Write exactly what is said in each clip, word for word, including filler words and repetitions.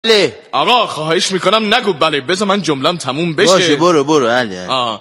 بله. آقا خواهش میکنم نگو بله، بذار من جملم تموم بشه. باشه برو برو. بله. آه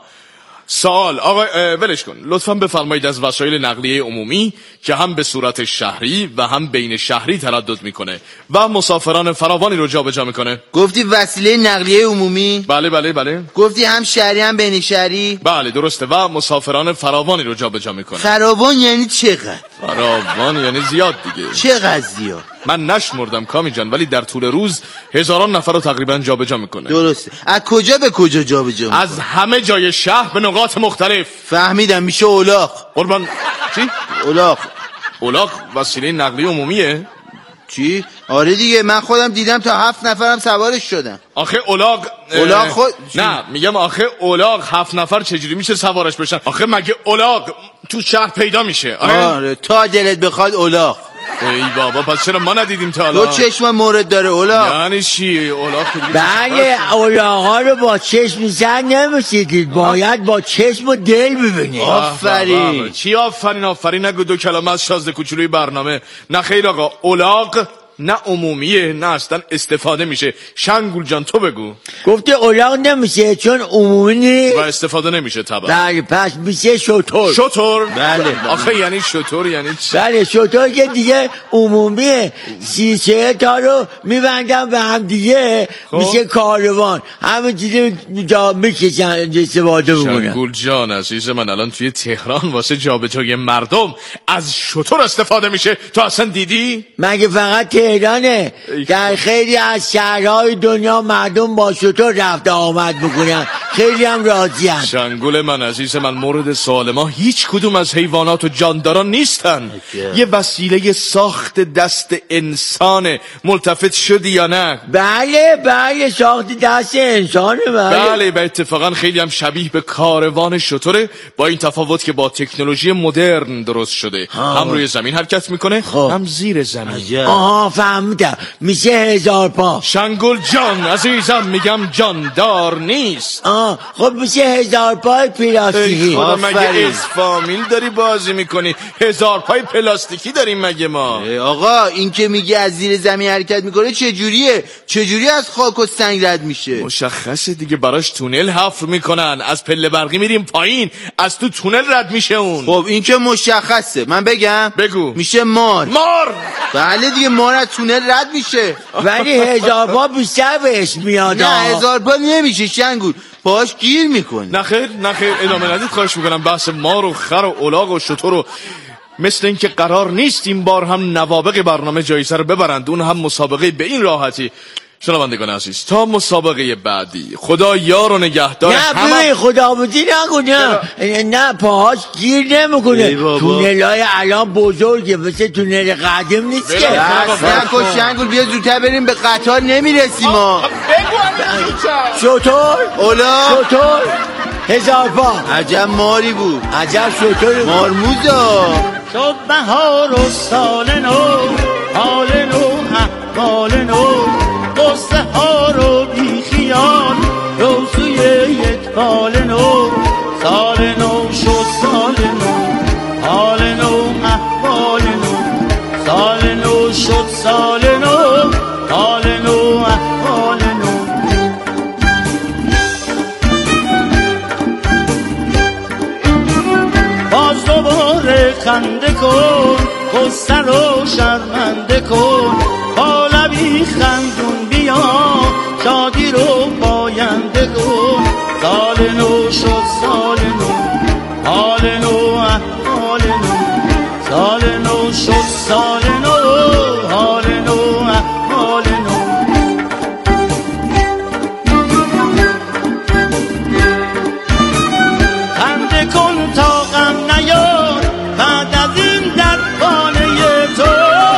سوال آقا ولش کن، لطفاً بفرمایید از وسایل نقلیه عمومی که هم به صورت شهری و هم بین شهری تردد میکنه و مسافران فراوانی رو جابجا میکنه. گفتی وسیله نقلیه عمومی؟ بله بله بله. گفتی هم شهری هم بین شهری؟ بله درسته، و مسافران فراوانی رو جابجا میکنه. فراوان یعنی چقدر؟ فراوان یعنی زیاد دیگه. چقدر زیاد؟ من نشمردم کامی جان، ولی در طول روز هزاران نفر رو تقریبا جابجا میکنه. درسته. از کجا به کجا جابجا میکنه؟ از همه جای شهر به نقاط مختلف. فهمیدم، میشه اولاغ. قربان چی؟ اولاغ. اولاغ وسیله نقلیه عمومیه؟ چی؟ آره دیگه، من خودم دیدم تا هفت نفرم سوارش شدم. آخه اولاغ اولاغ خود نه میگم آخه اولاغ هفت نفر چجوری میشه سوارش بشن؟ آخه مگه اولاغ تو شهر پیدا میشه؟ آره, آره. تا دلت بخواد اولاغ. ای بابا پس چرا ما ندیدیم تا حالا؟ دو چشم مورد داره اولاغ. یعنی چی اولاغ؟ بله اولاغ‌ها رو با چشم زن نمی‌سیدید، باید با چشم و دل ببینید. آفرین. چی آفرین آفرین نگو، دو کلمه از شازده کوچولوی برنامه. نه خیر آقا، اولاغ نه عمومیه نه اصلا استفاده میشه. شنگول جان تو بگو. گفته اولاغ نمیشه چون عمومی نیست و استفاده نمیشه طبعا. بله پس میشه شتر. شتر؟ بله. آخه یعنی شتر یعنی چی؟ بله شتر که دیگه عمومیه، سی چه تا رو میبندم به هم دیگه میشه کاروان، همه چیزی جا میکشن استفاده بکنن. شنگول جان عزیز من، الان توی تهران واسه جابجایی مردم از شتر استفاده میشه، تو اصلا دیدی؟ مگه فقط تهرانه؟ در خیلی از شهرهای دنیا مردم با شتر رفت آمد بکنن، خیلی هم راضی هست. شنگول من عزیز من، مورد سوال ما هیچ کدوم از حیوانات و جانداران نیستن. یه وسیله ساخت دست انسانه. ملتفت شدی یا نه؟ بله بله ساخت دست انسانه. بله بله و اتفاقا خیلی هم شبیه به کاروان شتره، با این تفاوت که با تکنولوژی مدرن درست شده. ها. هم روی زمین حرکت میکنه خواه. هم زیر زمین. عجب. آها فهمیدم، میشه هزار پا. شنگول جان عزیزم میگم جاندار نیست. آه خب میشه هزار پای پلاستیکی. خدا مگه از فامیل داری بازی میکنی؟ هزار پای پلاستیکی داریم مگه ما؟ آقا این که میگه از زیر زمین حرکت میکنه چجوریه؟ چجوری از خاک و سنگ رد میشه؟ مشخصه دیگه، براش تونل حفر میکنن، از پله برقی میریم پایین، از تو تونل رد میشه اون. خب این که مشخصه، من بگم؟ بگو. میشه مار. مار؟ بله دیگه، مار از تونل رد میشه. ولی هزار پا بیشتر بهش میاد. نه هزار پا نمیشه شنگول، پاش گیر میکنه. نه خیر نه خیر ادامه ندید خواهش میکنم. بحث مار و خر و الاغ و شتر و مثل این که قرار نیست این بار هم نوابق برنامه جایزه رو ببرند، اون هم مسابقه به این راحتی. شنوندگان عزیز تا مسابقه بعدی خدا یار و نگهدار. نه ببین خدا بودی نگو. نه نه پاهاش گیر نمیکنه. تونلای الان بزرگه، مثل تونل قدیم نیست که. نکن شنگول، بیا زودتر بریم، به قطار نمیرسیم ما. شتر اولاغ شتر هزار پا. عجب ماری بود، عجب شتر مارموزا. شد بهار و سال نو، حال نو احوال نو، قصه ها رو بی خیال رو سوی یک حال نو. سال نو شد سال نو، حال نو احوال نو. سال نو شد سال نو، حال نو احوال نو. باز دوباره خنده کن، قصه رو شرمنده کن، با لبی خندون بیا شادی رو پاینده کن. سال نو شد سال نو، حال نو احوال نو. سال نو شد سال نو، حال نو احوال نو. خنده کن تا غم نیاد بعد از این دربانه تو.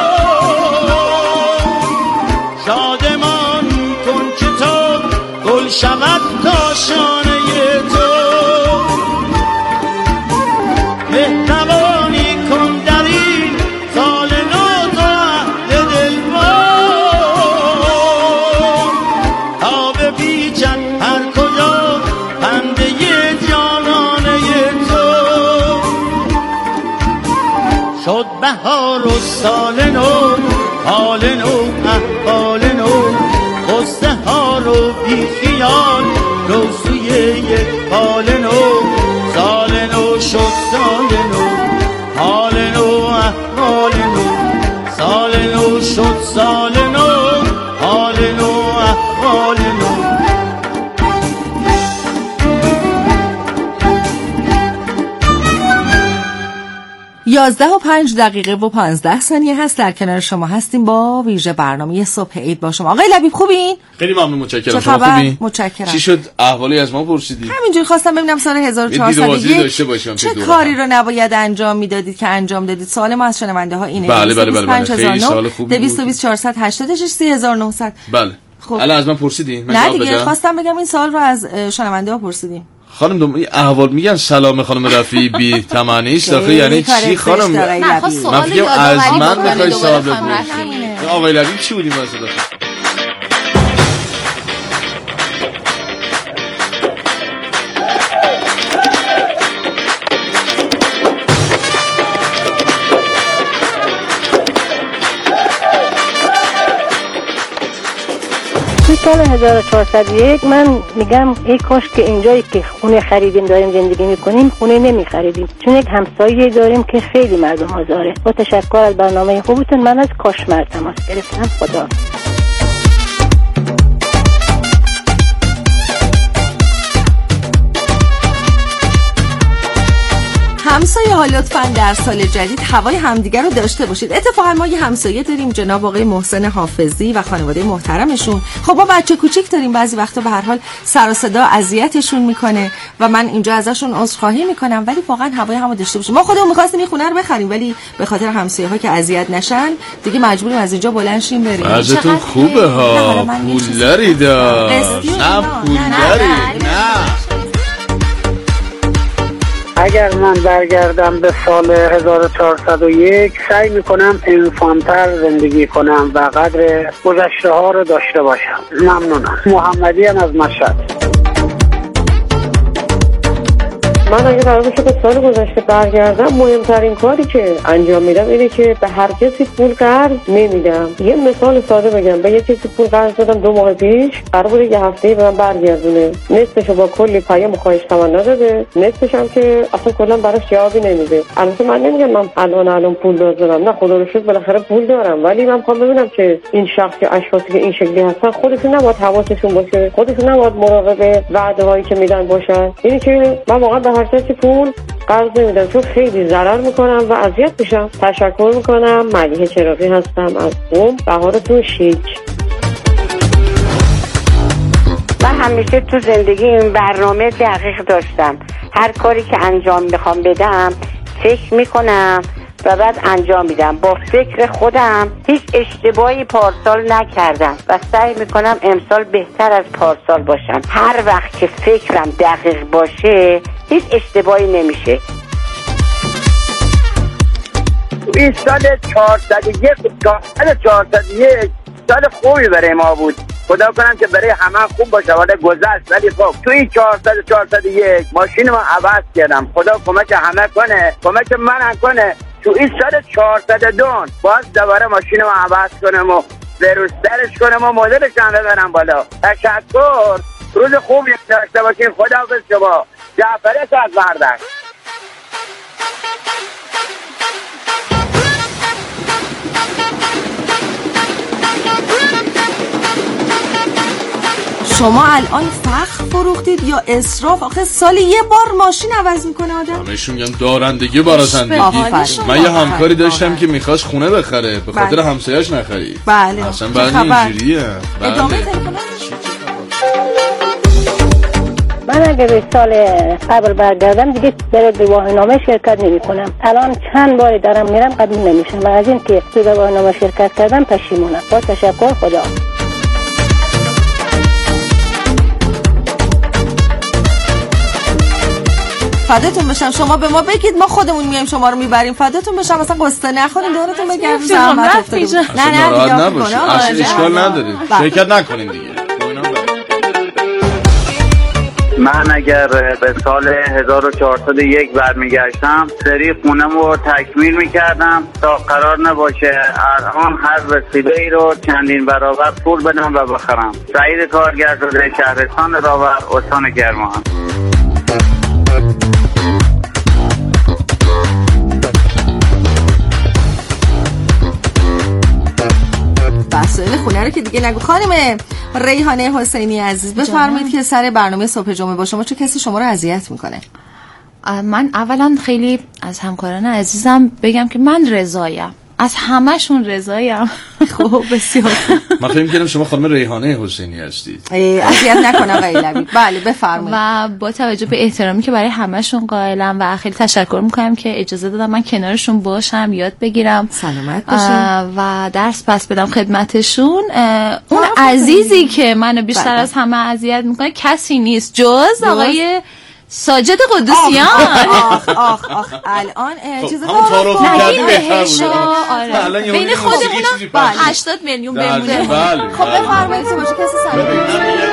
شادمان کن که تو گل شود تا شانه تو. مهربانی کن در این سال نو تو اهل دلبان، تا بپیچد هر کجا پنبه جانانه تو. شد بهار و سال نو، حال نو احوال نو، رو بی خیال رو سوی یک حال نو. سال نو شد سال نو، حال نو احوال نو. سال نو شد سال نو، حال نو احوال نو. یازده و پنج دقیقه و پانزده ثانیه هست در کنار شما هستیم با ویژه برنامه صبح عید با شما. آقای لبیب خوبین؟ خیلی ممنون، متشکرم. شما خوبین؟ متشکرم. چی شد احوالی از ما پرسیدی؟ همینجوری خواستم ببینم سال هزار و چهارصد و یک چه کاری رو نباید انجام میدادید که انجام دادید. سوال ما از شنونده ها اینه. بله بله بله, بله. خیلی سوال خوبی بود. دویست و بیست چهارصد و هشتاد و شش سی هزار و نهصد. بله. خب الان از من پرسیدین؟ من نه دیگه خواستم بگم این سوال رو از شنونده ها پرسیدیم. خانم دوم احوال میگن سلام خانم رفیعی بی تمنی است آخه یعنی چی خانم؟ من فکر از من میخوای سوال بپرسی. آقای لبیب چی بودیم مثلا؟ سال هزار و چهارصد و یک من میگم ای کاش که اینجایی که خونه خریدیم داریم زندگی میکنیم خونه نمی خریدیم، چون یک همسایه داریم که خیلی مردم آزاره. با تشکر از برنامه خوبتون من از کاشمر تماس گرفتم. خدا همسایه ها لطفاً در سال جدید هوای همدیگر رو داشته باشید. اتفاقا ما یه همسایه داریم جناب آقای محسن حافظی و خانواده محترمشون. خب ما بچه کوچیک داریم، بعضی وقتا به هر حال سر و صدا اذیتشون میکنه و من اینجا ازشون عذرخواهی میکنم، ولی واقعا هوای همو داشته باشیم. ما خودمون می‌خواستیم این خونه رو بخریم ولی به خاطر همسایه ها که اذیت نشن دیگه مجبوریم از اینجا بلند شیم بریم. ازتون خوبه ها، پول دارید؟ نه پول دارید؟ نه. اگر من برگردم به سال هزار و چهارصد و یک سعی میکنم انسان‌تر زندگی کنم و قدر گذشته ها رو داشته باشم. ممنونم. محمدی هم از مشهد. من اگه قرار باشه به سال گذشته برگردم مهمترین کاری که انجام میدم اینه که به هر کسی پول قرض نمیدم. یه مثال ساده بگم، به یه کسی پول قرض دادم دو ماه پیش، قرار بود یه هفته به من برگردونه. نصفشو با کلی پیام خواهش تمنا داده، نصفش هم که اصلا کلا براش جوابی نمیده. البته من نمیگم من الان الان پول دارم، نه خدا رو شکر بالاخره پول دارم، ولی من میخوام ببینم که این شخص که اشخاصی که این شکلی هستن خودشون نباید حواسشون باشه، خودشون نباید مراقب وعده‌هایی که میدن باشن. اینی که من واقعا به هر کسی پول قرض نمیدم چون خیلی ضرر میکنم و اذیت میشم. تشکر میکنم. ملیحه چراغی هستم از قم. بهارتون شیک. من همیشه تو زندگی این برنامه دقیق داشتم. هر کاری که انجام میخوام بدم فکر میکنم و بعد انجام میدم. با فکر خودم هیچ اشتباهی پارسال نکردم و سعی میکنم امسال بهتر از پارسال باشم. هر وقت که فکرم دقیق باشه هیچ اشتباهی نمیشه. این سال چهارصد و یک سال چهارصد و یک سال خوبی برای ما بود. خدا کنم که برای همه خوب باشه. ولی گذشت، ولی خب تو این چهارصد و چهارصد و یک ماشین ما عوض کردم. خدا کمک همه کنه، کمک من کنه. تو این سال چهارصد و دو باز دوباره ماشین ما عوض کنم و بروسترش کنم و مدلش هم ببرم بالا. تشکر. روز خوبی داشته باشین. خداحافظ شما. جعفری از وردک. شما الان فخر فروختید یا اسراف؟ آخه سال یه بار ماشین عوض میکنه آدم. همه‌شون میگن دارندگی برای زندگی. من یه همکاری داشتم که میخواست خونه بخره به خاطر همسایه‌اش نخرید. بله. اصلا بعد اینجوریه. ادامه تلفن. من اگه به سال قبل برگردم دیگه برای گواهینامه شرکت نمی کنم. الان چند باری دارم میرم قبول نمیشم و از این که تو گواهینامه شرکت کردم پشیمونم. با تشکر. خدا. فداتون بشم. شما به ما بگید ما خودمون میایم شما رو میبریم. فداتون بشم. مثلا قصه نخورین دورتون بگردم زحمت افتاده. نه نه دیگه نباشه. اصلا اشکال نداره. شرکت نکنین دیگه. من اگر به سال هزار و چهارصد و یک برمیگشتم سری خونم رو تکمیل میکردم تا قرار نباشه الان هر وسیله ای رو چندین برابر پول بدم و بخرم. سعید کارگرزاده، شهرستان راور، استان کرمان. مسائل خونه رو که دیگه نگو. خانم ریحانه حسینی عزیز بفرمایید که سر برنامه صبح جمعه با شما چه کسی شما رو اذیت میکنه؟ من اولا خیلی از همکاران عزیزم بگم که من رضایم، از همه‌شون رضایم. خب بسیار. من فکر می‌کردم شما خانم ریحانه حسینی هستید. اذیت نکنم آقای لبیب. بله بفرمایید. و با توجه به احترامی که برای همه‌شون قائلم و خیلی تشکر می‌کنم که اجازه دادم من کنارشون باشم، یاد بگیرم، سلامت باشین و درس پس بدم خدمتشون. اون عزیزی که منو بیشتر بله. از همه اذیت می‌کنه کسی نیست جز آقای ساجد قدوسیان. آخ آخ آخ الان چیز تعارف کردیم آره بین خودمون هشتاد میلیون بمونه. خب بفرمایید که باشه کسی سلام.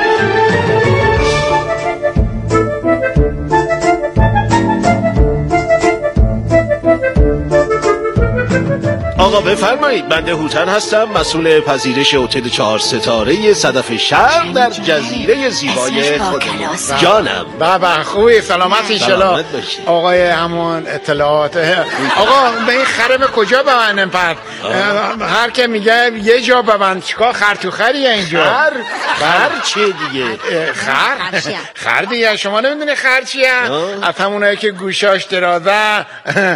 آقا بفرمایید، بنده هوتن هستم، مسئول پذیرش هتل چهار ستاره صدف شرق در جزیره زیبای خودمون. جانم. بابا خوبی، سلامت انشالله. آقای همون اطلاعات. آقا به این خرم کجا ببندم پس؟ هر که میگه یه جا ببند، چیکار خر تو خریه اینجا؟ خر؟ خر چیه دیگه؟ خر؟ خر دیگه شما نمیدونی خر چیه؟ از همونایی که گوشاش درازه.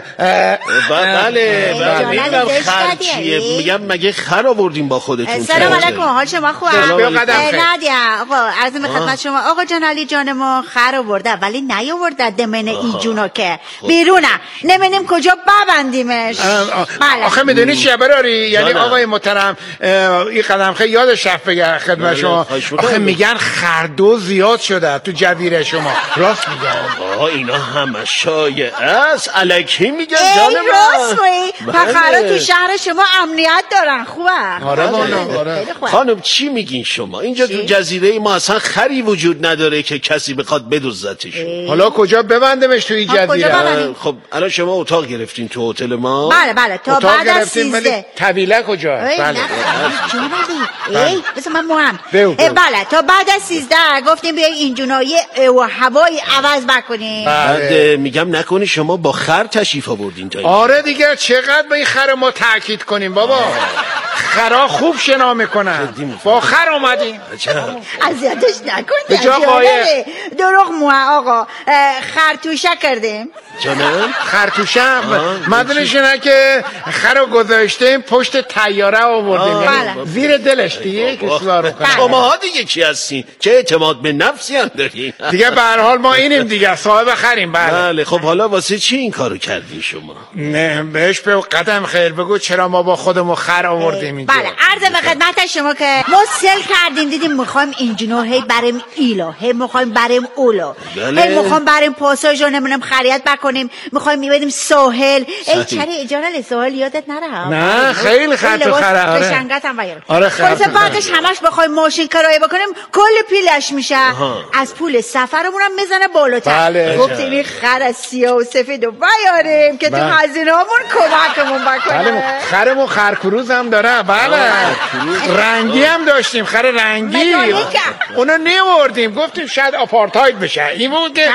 بله بله خر چیه؟ میگم مگه خر آوردیم با خودتون؟ سلام علیکم، حال شما خوبه؟ نادیا آقا عرض به خدمت شما، آقا جان علی جان ما خر آورده ولی نیاورده دمن ایجونو که بیرونه، نمیدونیم کجا ببندیمش. بله. آخه میدونی چیه براری؟ یعنی آقای محترم این قدم خیلی یادش رفت بگه خدمت شما، آخه میگن خردو زیاد شده تو جزیره شما. راست میگن؟ آقا اینا همه شایعه است، الکی میگن جان من. راست میگی؟ خرا تو شهر شما امنیت دارن. خوبه. آره والا آره. خانم چی میگین شما؟ اینجا تو جزیره ما اصلا خری وجود نداره که کسی بخواد بدزدتش. حالا کجا ببندمش تو این جزیره؟ خب الان شما اتاق گرفتین تو هتل ما؟ بله بله تا بعد از سیزده. طویله کجا؟ بله. ای بس من مهم. بله تا بعد از سیزده گفتیم بیاین اینجونایی و هوایی عوض بکنیم. بعد میگم نکنی شما با خر تشریف آوردین تا. آره دیگه چقدر به این خر ما تاکید کنیم بابا. خرا خوب شنا میکنن، با خر اومدیم. اذیتش نکنید. دروغ مو آقا، خرتوشه کردیم. جانم خرتوشه مدنش نه که خرو گذاشتیم پشت طیاره آوردیم زیر دلش دیگه کسوارو کنه. شما ها دیگه کی هستین؟ چه اعتماد به نفسی هم دارین؟ دیگه به هر حال ما اینیم دیگه، صاحب خریم. بله بله. خب حالا واسه چی این کارو کردین شما؟ نه بهش به قدم خیر بگو چرا ما با خودمون خر آوردیم اینجا. بله عرض به خدمت شما که ما سل کردیم دیدیم میخوایم اینجنو هی بریم ایلا، هی میخوایم بریم اولا، هی میخوایم بریم پاساژ رو نمیدونم خرید بکنیم، میخوایم میبریم ساحل. ای چری اجاره ساحل یادت نره؟ نه خیلی خرج و خره. به شنگت هم باید. آره خرج. بعدش همش بخوایم ماشین کرایه بکنیم کل پیلش میشه. از پول سفرمون هم میزنه بالاتر. بله. گفتیم این خر سیاه و سفید رو بیاریم که تو هزینه‌مون کمکمون بکنه. بله خرمون خرکروز هم داره. بله رنگی هم داشتیم، خر رنگی. اونو نیوردیم گفتیم شاید آپارتاید بشه. این بود که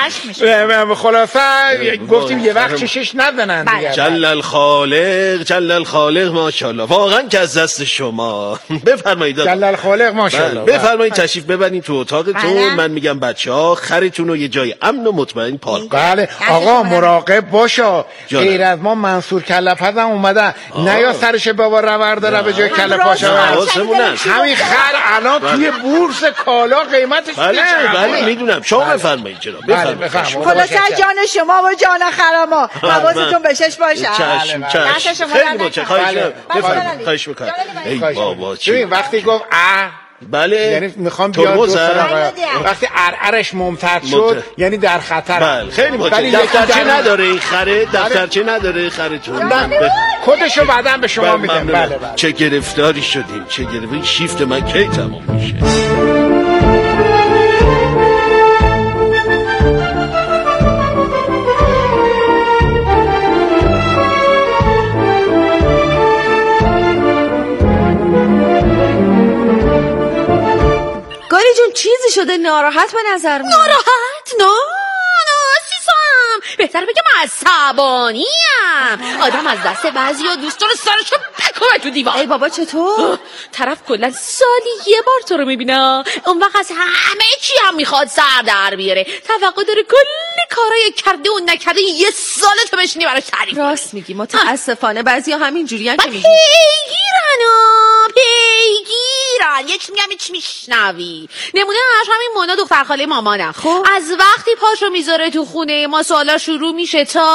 خلاصه گفتیم یه وقت چشش نزنن دیگه. جل الخالق جل الخالق ماشاءالله. واقعا که از دست شما. بفرمایید جل الخالق ماشاءالله. بفرمایید تشریف ببرین تو اتاقتون. من میگم بچه‌ها خرتون رو یه جای امن و مطمئن پارک. بله آقا مراقب باشا. غیر از ما منصور کله‌پز هم اومده، نیا سرش بابا رور داره به جای کله پاشا. همین خر الان توی بورس کالا قیمتش بله بله میدونم. شما بفرمایید جناب بفرمایید. خلاص جان شما و جان خرما حواستون بهش باشه. چشم چشم خیلی باشه. خواهش بفرمایید. خواهش می‌کنم. ای بابا چی وقتی گفت اه بله یعنی میخوام بیاد وقتی ارعرش ممتد شد یعنی در خطر. بله خیلی باشه. دفترچه نداره این خره؟ دفترچه نداره خرتون؟ کدشو بعداً به شما میدم. بله بله. چه گرفتاری شدیم، چه گرفتاری. شیفت من کی تمام میشه؟ جون چیزی شده؟ ناراحت به نظر میاد. ناراحت؟ نه نه عزیزم، بهتر بگم عصبانیم. آدم از دست بعضیا دوست داره سرشو بکنه تو دیوار. ای بابا چطور؟ طرف کلا سالی یه بار تو رو میبینه، اون وقت از همه چی هم میخواد سر در بیاره. توقع داره کلی کارای کرده و نکرده یه سال تو بشینی براش تعریف. راست میگی، متاسفانه بعضیا همینجوریان که میگی. پیگیرن ها، پیگیرن. یه چی میگم یه چی میشنوی. نمونه هاش همین مونا دختر خاله مامانم. خب از وقتی پاشو میذاره تو خونه ما سوالا شروع میشه تا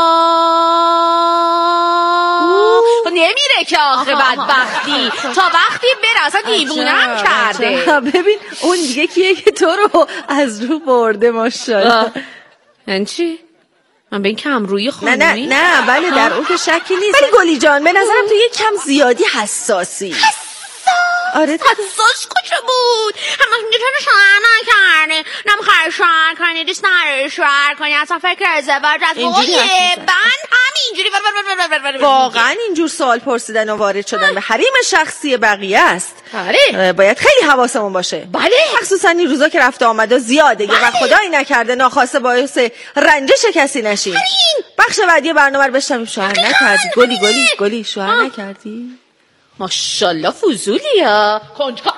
نمیره که آخه بدبختی تا وقتی بره. اصلا دیوونم کرده. ببین اون دیگه کیه که تو رو از رو برده ماشاءالله. این چی؟ من به این کم روی خانمی؟ نه نه نه بله در اون که شکی نیست، ولی گلی جان به نظرم تو یه کم زیادی حساسی. آره حساس کجا بود؟ همه میگه تو شوهر نکرده، نمیخوای شوهر کنی، دوست نداری شوهر کنی، اصلا فکر ازدواج از بقیه بند همینجوری واقعا اینجور سوال پرسیدن و وارد شدن به حریم شخصی بقیه است. آره باید خیلی حواسمون باشه. بله مخصوصا این روزا که رفت آمده زیاده یه وقت خدایی نکرده ناخواسته باعث رنجش کسی نشین. بخش بعدی برنامه رو بشنویم. شوهر نکردی گلی گلی گلی شوهر نکردی؟ ماشاءالله فضولیا کنجکاو.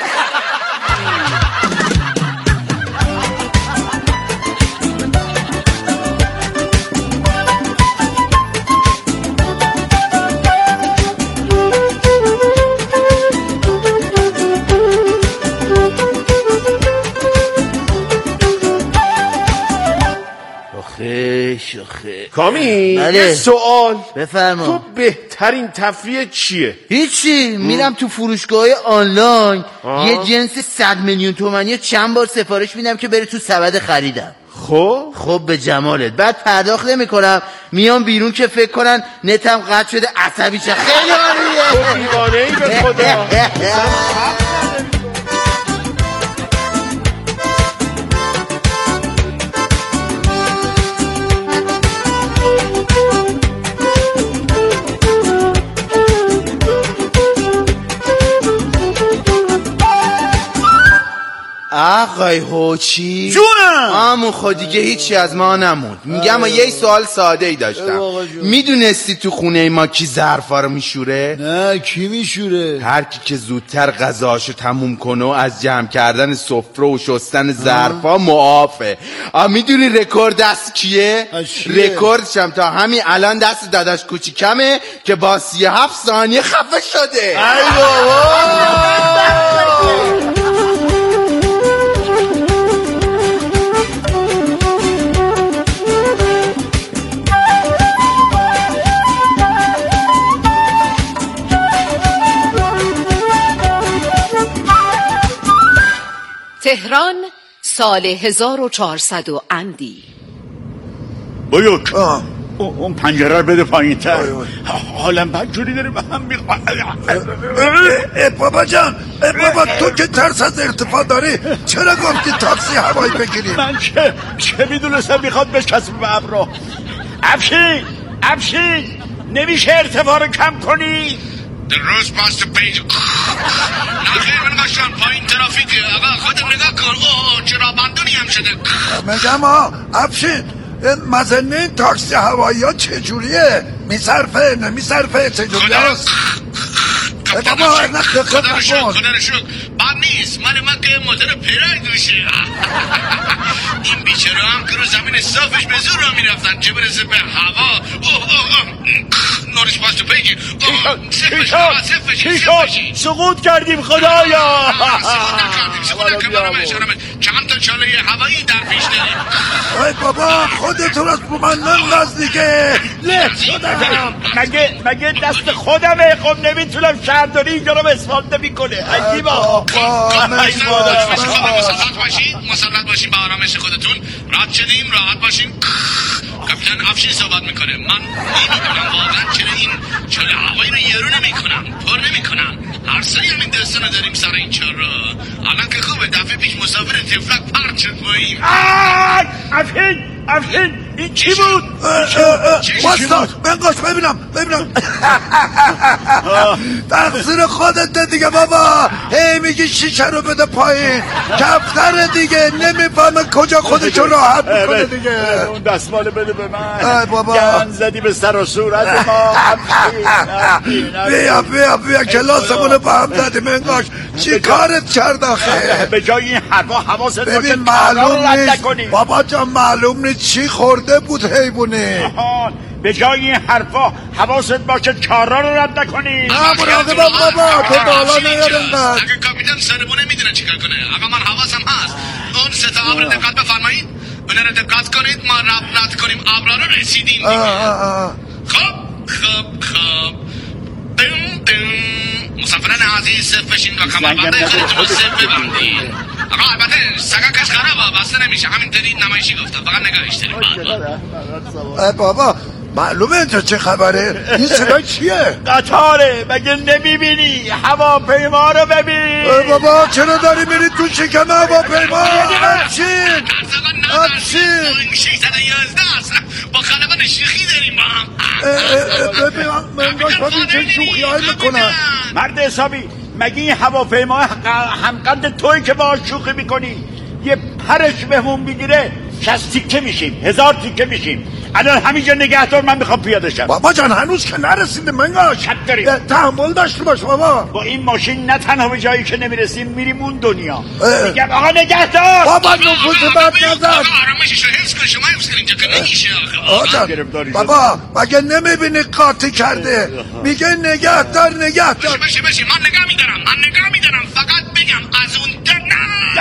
آخه شخه کامی بله. یه سوال بفرما. تو بهترین تفریح چیه؟ هیچی، میرم تو فروشگاه آنلاین آه. یه جنس صد میلیون تومانی چند بار سفارش میدم که بره تو سبد خریدم. خب خب به جمالت. بعد پرداخت نمیکنم، میام بیرون که فکر کنن نتم قطع شده عصبی شه. خیلی عالیه. تو دیوانه ای به خدا. آقای هوچی جونم آمون خود دیگه هیچی از ما نموند. میگم ما یه سوال ساده ای داشتم. میدونستی تو خونه ما کی ظرفا رو میشوره؟ نه کی میشوره؟ هر کی که زودتر غذاشو تموم کنه و از جمع کردن سفره و شستن ظرفا معافه. آ میدونی رکورد دست کیه؟ رکوردش هم تا همین الان دست داداش کوچیکمه که با سی و هفت ثانیه خفه شده. ای بابا تهران سال هزار و چهارصد و اندی. بایوک اون پنجره رو بده پایین تر. حالم بدجوری داره به هم میخواه. بابا جان بابا تو که ترس از ارتفاع داری چرا گفتی تاکسی هوایی بگیریم؟ من چه چه میدونستم میخواد بچسبه به ابرو. افشین افشین نمیشه ارتفاع رو کم کنی؟ درست پاس تو پیج نخیر من قشن پایین ترافیکه. آقا خودم نگاه کن. اوه چرا بندونی هم شده. میگم ها افشین مزنه این تاکسی هوایی ها چجوریه؟ میصرفه نمیصرفه چجوریه هست؟ خدا رو شکر خدا رو شکر بد نیست. مال من که موتور پرای دوشه. این بیچاره هم که رو زمین صافش به زور را میرفتن چه برسه به هوا. اوه اوه اوه نورش باز تو پیگی. چی شد؟ سقوط کردیم خدایا. سقوط نکردیم سقوط نکردیم. چند تا چاله هوایی در پیش داریم. ای بابا خودتون از بومندن نزدیکه. نه مگه مگه دست خودمه. خب نمیتونم شهرداری اینجا رو اسفالت نمیکنه. عجیبا. مسلط باشین مسلط باشین به آرامش خودتون. رد شدیم راحت باشین. کاپیتان افشین صحبت میکنه. من نمیدونم واقعا چرا این چاله هوایی رو یارو نمیکنم پر نمیکنم. هر سری همین داستانو داریم سر این چهار را. الان که خوبه دفعه پیش مسافر تفلک پرد شد باییم. افشین افشین این چی بود؟ واسه منگاش ببینم ببینم تقصیر خودت دیگه بابا. هی میگی شیشه رو بده پایین، کفتر دیگه نمیفهمه کجا خودشو راحت میکنه دیگه. اون دستمال بده به من بابا. گن زدی به سر و صورت ما. بیا بیا بیا کلاسمونو با هم زدی منگاش. چی کارت کرد آخه؟ به جای این حرفا حواست باشه ببین معلوم معلوم نیست نیست بابا جان، معلوم نیست چی خورده بود حیوونه. به جای این حرفا حواست باشه چارا رو رد نکنی. مراقبم بابا، تو بالا نیار انقدر. اگه کاپیتان سربونه میدونه چیکار کنه. آقا من حواسم هست. اون سه تا آب رو دقت بفرمایید. اونا رو دقت کنید، ما رب رد کنیم آبرا رو رسیدیم دیگه. خب خب خب دم دم. مسافران عزیز صف بشین و کمربنده خودتون رو صف ببندید. آقا البته سگاکش خرابه، بسته نمیشه، همینطوری نمایشی گفتم، فقط نگاهش داریم. بابا معلومه اینجا چه خبره؟ این صدای چیه؟ قطاره، مگه نمیبینی؟ هواپیما رو ببین. بابا چرا داری میری تو شکم هواپیما؟ افشین افشین ششصد و یازده است. با خلبان شوخی داریم با هم. ببین منگاش ببین چه شوخی هایی میکنن. مرد حسابی، مگه این هواپیما همقند توی که باهاش شوخی میکنی؟ یه پرش بهمون بگیره شصت تیکه میشیم، هزار تیکه میشیم. الان همینجا نگهدار، من میخوام پیاده شم. بابا جان هنوز که نرسیده منگاش. شب داریم، تحمل داشته باش بابا. با این ماشین نه تنها به جایی که نمیرسیم، میریم اون دنیا. میگم آقا نگهدار. بابا نفوذ بد نزن. آقا آرامشش رو حفظ کن، شما حفظ کن، اینجا که نمیشه آقا. بابا مگه نمیبینی قاطی کرده؟ میگه نگهدار نگهدار. باشه باشه من نگاه میدارم، من نگاه میدارم، فقط بگم از اون نه.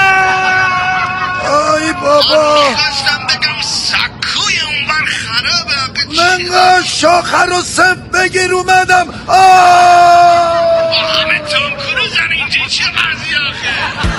آی بابا میخواستم بگم سکوی اونور خرابه. منگاش شاخر رو صف بگیر اومدم. آه با همه تام کروزن اینجا چه قضیه آخه؟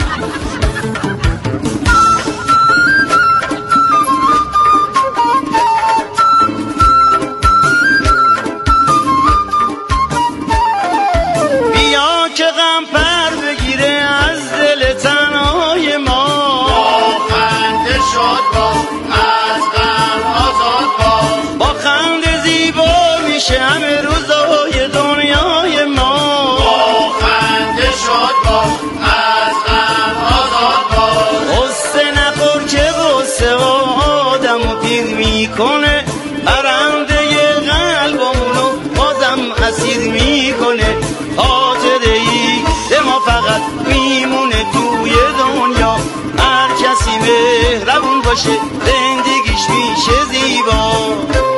بیا که غم پر بگیره از دل تنهای ما. با خنده شد باش از غم آزاد باش. با خنده زیبا میشه همه روزای دنیای ما. با خنده شد باش از غم آزاد باش. قصه نخور که قصه آدمو پیر میکنه. پرنده قلبمونو بازم اسیر میکنه. خاطره ای به ما فقط میمونه توی دنیا. هر کسی مهربون باشه زندگیش میشه زیبا.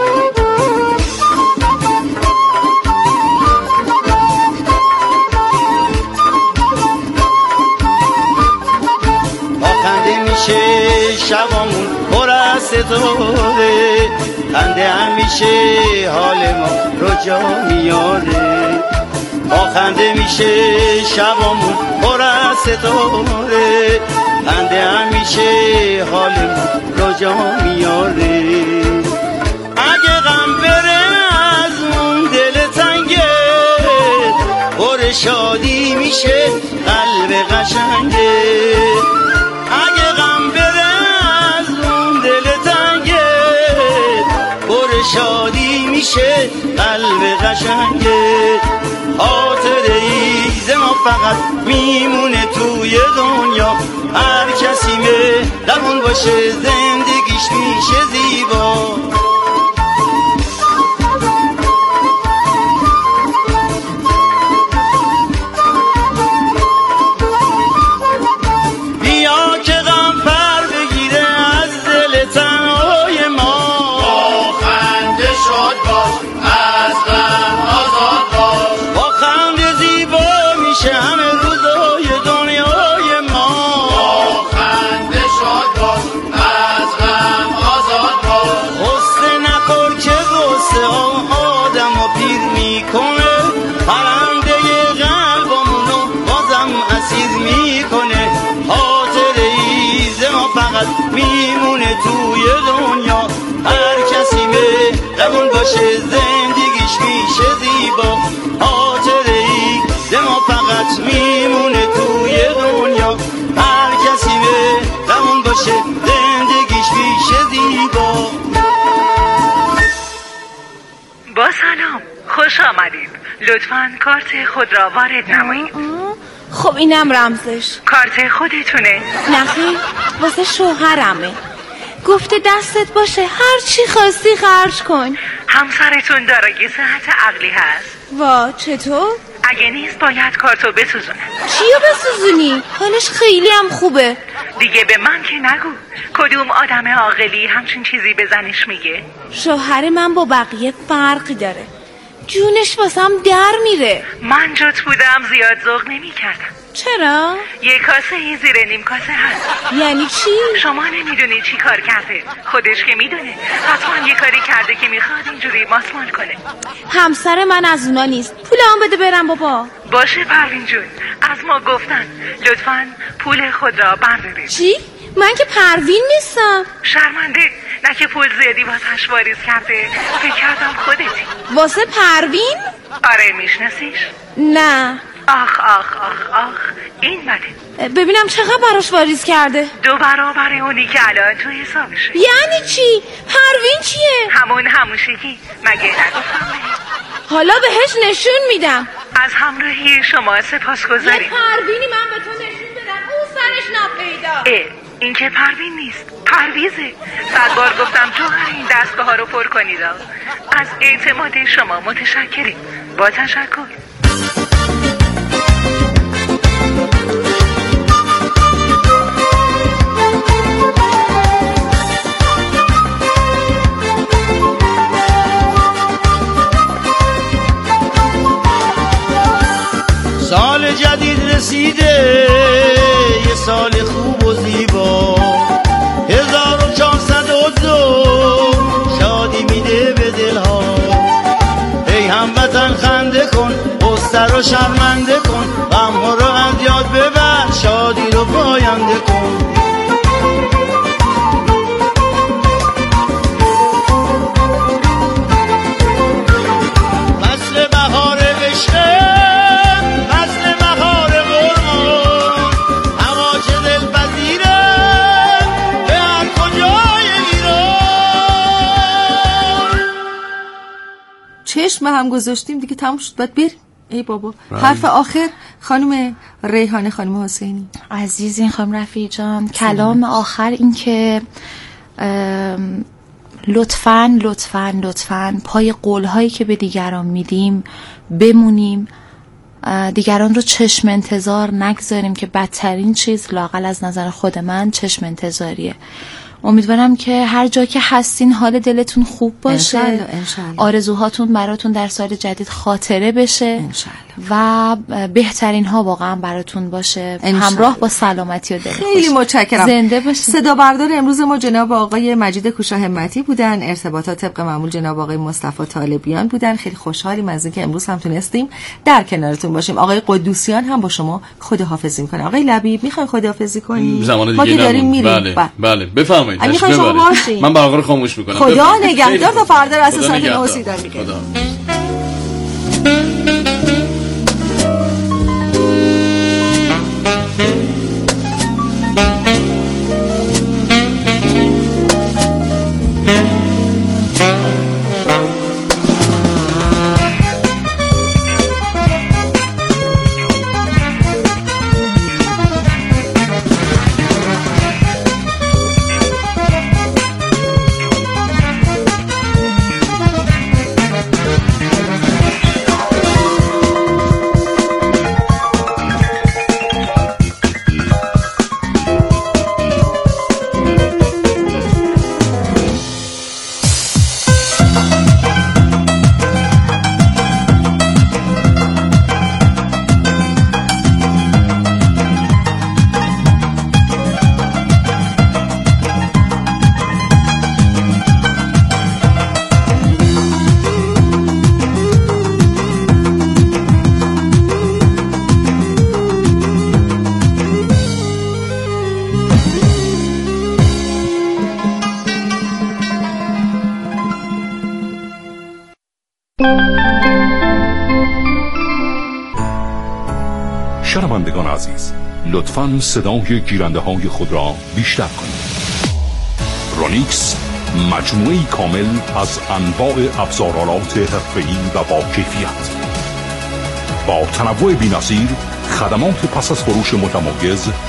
با خنده میشه شبامون پر از ستاره. خنده همیشه حال ما رو جا میاره. با خنده میشه شبامون پر از ستاره. خنده همیشه حال ما رو جا میاره. اگه غم بره از اون دل تنگه، پر شادی میشه قلب قشنگه. اگه غم بره از اون دل تنگه، پر شادی میشه قلب قشنگه. خاطره ای ما فقط میمونه توی دنیا. هر کسی مهربون باشه زندگیش میشه زیبا. بیا که غم پر بگیره از دل تنهای ما. با خنده شد باش از غم آزاد باش. با خنده زیبا میشه همه روزای دنیای ما. با خنده شد باش از غم آزاد باش. قصه نخور که قصه آدمو پیر میکنه. پرنده قلبمونو بازم اسیر میکنه. خاطره ای ز ما فقط میمونه توی دنیا. هر کسی مهربون باشه زندگیش میشه زیبا. خاطره ای ز ما فقط میمونه توی دنیا. هر کسی مهربون باشه زندگیش میشه زیبا. لطفاً کارت خود را وارد نمایید. خب اینم رمزش. کارت خودتونه؟ نخیر، واسه شوهرمه. گفته دستت باشه هر چی خواستی خرج کن. همسرتون دارای صحت عقلی هست؟ وا چطور؟ اگه نیست باید کارتو بسوزونه. چیو بسوزونی؟ حالش خیلی هم خوبه. دیگه به من که نگو. کدوم آدم عاقلی همچین چیزی به زنش میگه؟ شوهر من با بقیه فرقی داره. جونش واسم در میره. من جات بودم زیاد ذوق نمی کردم. چرا؟ یه کاسه ای زیر نیم کاسه هست. یعنی چی؟ شما نمیدونی چی کار کرده. خودش که میدونه حتما یه کاری کرده که میخواد اینجوری ماسمال کنه. همسر من از اونا نیست. پول هم بده برم بابا. باشه پروین جون، از ما گفتن لطفاً پول خود را بردارید. چی؟ من که پروین نیستم. شرمنده، نه که پول زیادی واسش واریز کرده. فکر کردم خودتی. واسه پروین؟ آره میشناسیش؟ نه. آخ آخ آخ آخ این بده. ببینم چقدر براش واریز کرده. دو برابر اونی که الان تو حسابشه. یعنی چی؟ پروین چیه؟ همون هموشگی. مگه نگفتم بهش؟ حالا بهش نشون میدم. از همراهی شما سپاسگزاریم. یه پروینی من به تو نشون بدم اون سرش ناپیدا. اه این که پروین نیست، پرویزه. صد بار گفتم جوهر این دستگاه ها رو پر کنید. از اعتماد شما متشکریم. با تشکر. سال جدید رسیده، یه سال خوب و زیبا، هزار و چهارصد و دو شادی میده به دلها. ای هموطن خنده کن، غصه رو شرمنده کن، غمها رو از یاد ببر، شادی رو پاینده کن. فصل بهار عشقه، چشم هم گذاشتیم دیگه تموم شد، باید بریم. ای بابا رای. حرف آخر خانم ریحانه خانم حسینی عزیز. این خانم رفیع جان کلام آخر این که لطفاً لطفاً لطفاً پای قولهایی که به دیگران میدیم بمونیم، دیگران رو چشم انتظار نگذاریم که بدترین چیز لااقل از نظر خود من چشم انتظاریه. امیدوارم که هر جا که هستین حال دلتون خوب باشه، انشالله انشالله. آرزوهاتون براتون در سال جدید خاطره بشه انشالله. و بهترین ها واقعا براتون باشه انشالله. همراه با سلامتی و دل خیلی خوش. متشکرم. زنده باشین. صدا بردار امروز ما جناب آقای مجید کوشا همتی بودن، ارتباطات طبق معمول جناب آقای مصطفی طالبیان بودن. خیلی خوشحالیم از اینکه امروز هم تونستیم در کنارتون باشیم. آقای قدوسیان هم با شما خداحافظی میکنه. آقای لبیب میخواین خداحافظی کنیم؟ زمان دیگه داریم میریم. بله بله بفرمایید. من برنامه خاموش میکنم. خدا نگهدار تا فردا رس ساعت نه سیدار میگه. شنوندگان عزیز، لطفاً صدای گیرنده های خود را بیشتر کنید. رونیکس مجموعه‌ای کامل از انواع ابزارالات حرفه‌ای و با کیفیت. با تنوع بی‌نظیر، خدمات پس از فروش متمایز